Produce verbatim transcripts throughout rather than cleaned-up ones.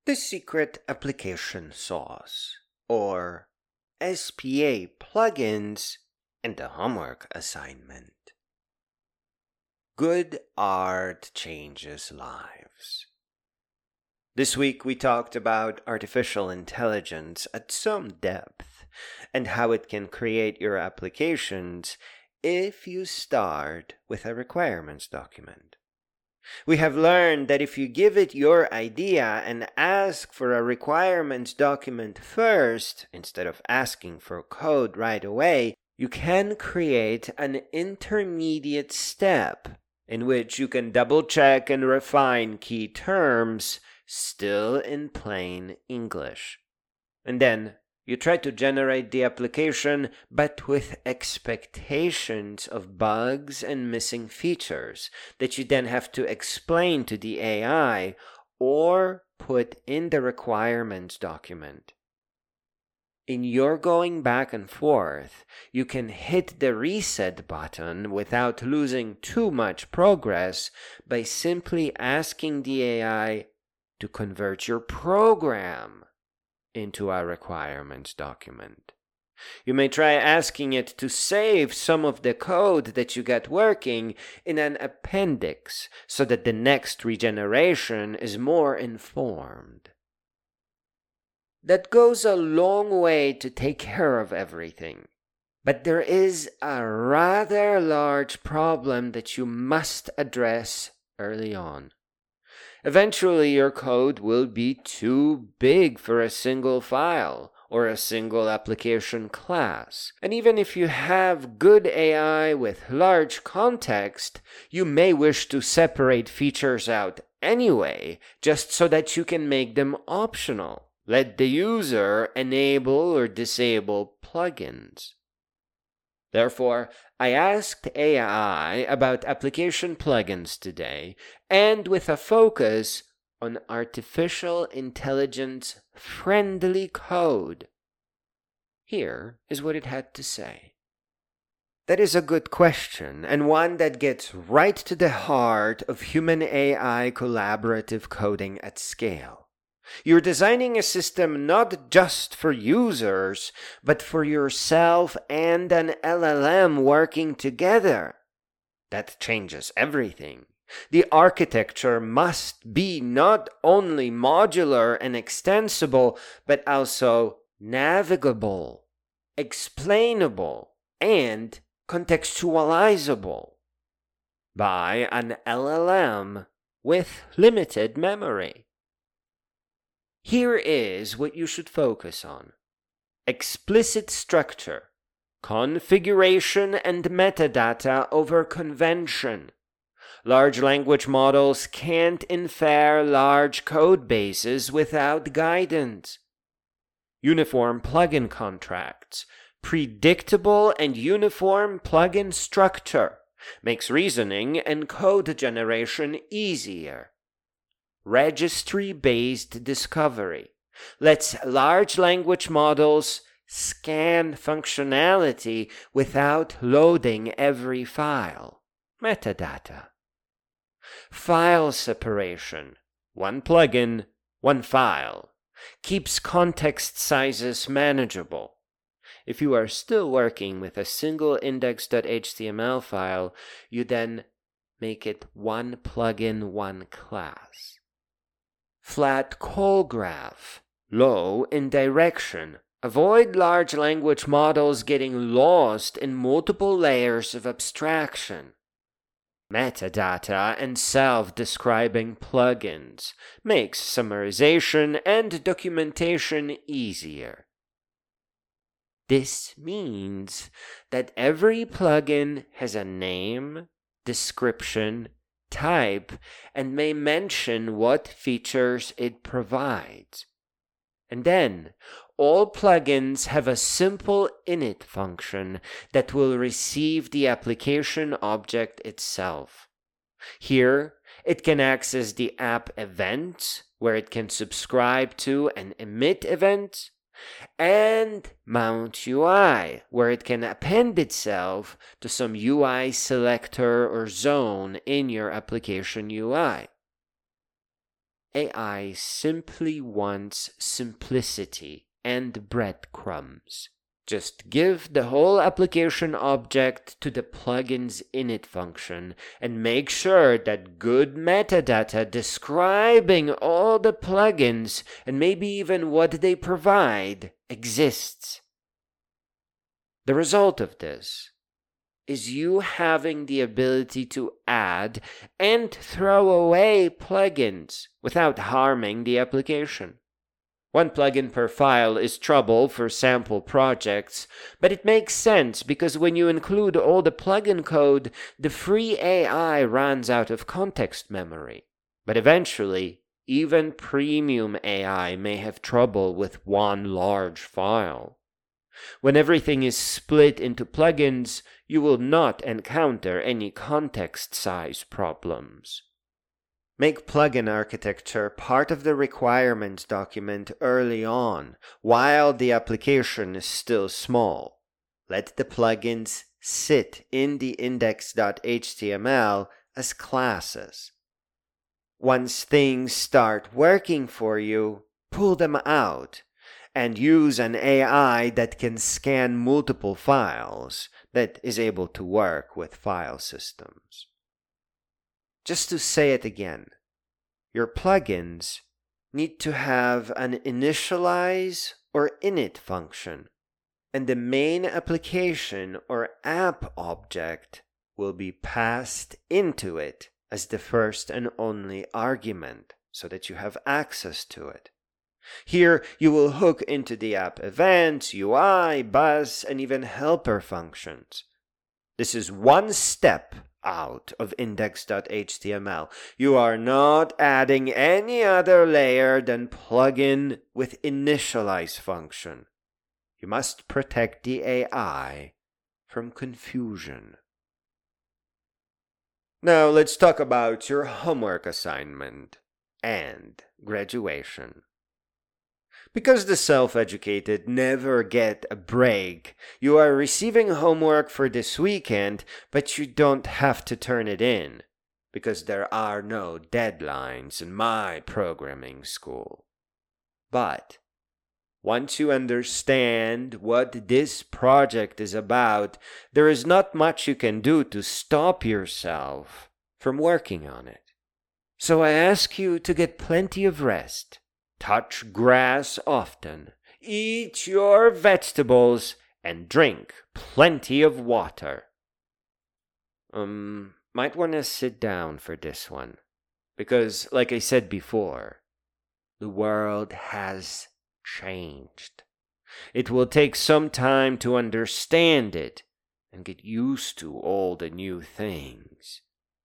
The Secret Application Sauce, or S P A plugins, and the homework assignment. Good art changes lives. This week we talked about artificial intelligence at some depth and how it can create your applications if you start with a requirements document. We have learned that if you give it your idea and ask for a requirements document first, instead of asking for code right away, you can create an intermediate step in which you can double-check and refine key terms, still in plain English. And then you try to generate the application, but with expectations of bugs and missing features that you then have to explain to the A I or put in the requirements document. In your going back and forth, you can hit the reset button without losing too much progress by simply asking the A I to convert your program into a requirements document. You may try asking it to save some of the code that you got working in an appendix so that the next regeneration is more informed. That goes a long way to take care of everything, but there is a rather large problem that you must address early on. Eventually, your code will be too big for a single file or a single application class. And even if you have good A I with large context, you may wish to separate features out anyway, just so that you can make them optional. Let the user enable or disable plugins. Therefore, I asked A I about application plugins today, and with a focus on artificial intelligence friendly code. Here is what it had to say. That is a good question, and one that gets right to the heart of human A I collaborative coding at scale. You're designing a system not just for users, but for yourself and an L L M working together. That changes everything. The architecture must be not only modular and extensible, but also navigable, explainable, and contextualizable by an L L M with limited memory. Here is what you should focus on. Explicit structure, configuration and metadata over convention. Large language models can't infer large code bases without guidance. Uniform plugin contracts, predictable and uniform plugin structure, makes reasoning and code generation easier. Registry-based discovery lets large language models scan functionality without loading every file. Metadata. File separation. One plugin, one file. Keeps context sizes manageable. If you are still working with a single index.html file, you then make it one plugin, one class. Flat call graph, low in direction. Avoid large language models getting lost in multiple layers of abstraction. Metadata and self-describing plugins makes summarization and documentation easier. This means that every plugin has a name, description, type, and may mention what features it provides. And then, all plugins have a simple init function that will receive the application object itself. Here, it can access the app events, where it can subscribe to and emit events, and Mount U I, where it can append itself to some U I selector or zone in your application U I. A I simply wants simplicity and breadcrumbs. Just give the whole application object to the plugin's init function and make sure that good metadata describing all the plugins and maybe even what they provide exists. The result of this is you having the ability to add and throw away plugins without harming the application. One plugin per file is trouble for sample projects, but it makes sense because when you include all the plugin code, the free A I runs out of context memory. But eventually, even premium A I may have trouble with one large file. When everything is split into plugins, you will not encounter any context size problems. Make plugin architecture part of the requirements document early on, while the application is still small. Let the plugins sit in the index dot H T M L as classes. Once things start working for you, pull them out and use an A I that can scan multiple files, that is able to work with file systems. Just to say it again, your plugins need to have an initialize or init function, and the main application or app object will be passed into it as the first and only argument, so that you have access to it. Here, you will hook into the app events, U I, bus, and even helper functions. This is one step out of index dot H T M L. You are not adding any other layer than plugin with initialize function. You must protect the A I from confusion. Now let's talk about your homework assignment and graduation. Because the self-educated never get a break, you are receiving homework for this weekend, but you don't have to turn it in, because there are no deadlines in my programming school. But once you understand what this project is about, there is not much you can do to stop yourself from working on it. So I ask you to get plenty of rest. Touch grass often, eat your vegetables, and drink plenty of water. Um, might want to sit down for this one, because, like I said before, the world has changed. It will take some time to understand it and get used to all the new things.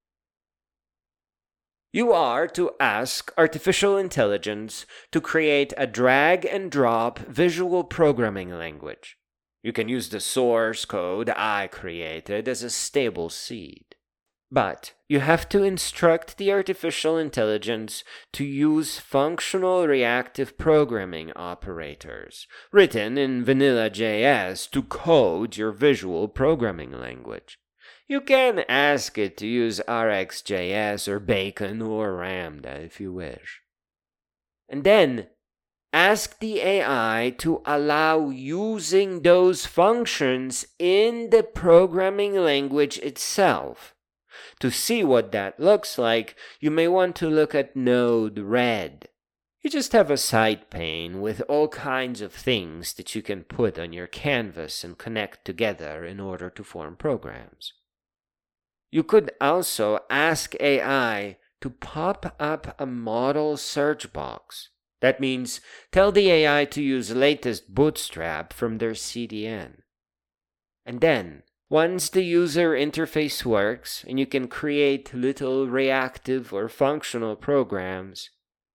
You are to ask artificial intelligence to create a drag and drop visual programming language. You can use the source code I created as a stable seed. But you have to instruct the artificial intelligence to use functional reactive programming operators written in vanilla J S to code your visual programming language. You can ask it to use R X J S or Bacon or Ramda if you wish. And then ask the A I to allow using those functions in the programming language itself. To see what that looks like, you may want to look at Node-RED. You just have a side pane with all kinds of things that you can put on your canvas and connect together in order to form programs. You could also ask A I to pop up a model search box. That means tell the A I to use latest Bootstrap from their C D N. And then, once the user interface works and you can create little reactive or functional programs,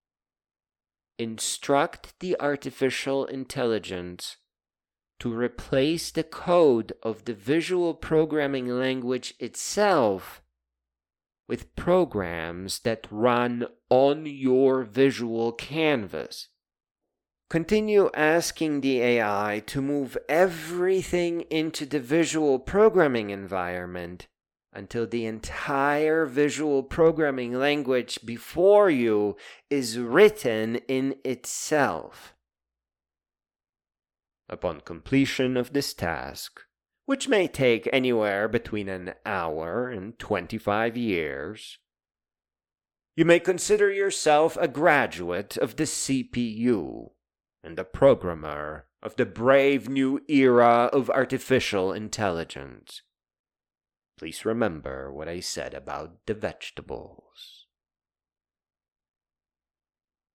instruct the artificial intelligence to replace the code of the visual programming language itself with programs that run on your visual canvas. Continue asking the A I to move everything into the visual programming environment until the entire visual programming language before you is written in itself. Upon completion of this task, which may take anywhere between an hour and twenty-five years, you may consider yourself a graduate of the C P U and a programmer of the brave new era of artificial intelligence. Please remember what I said about the vegetables.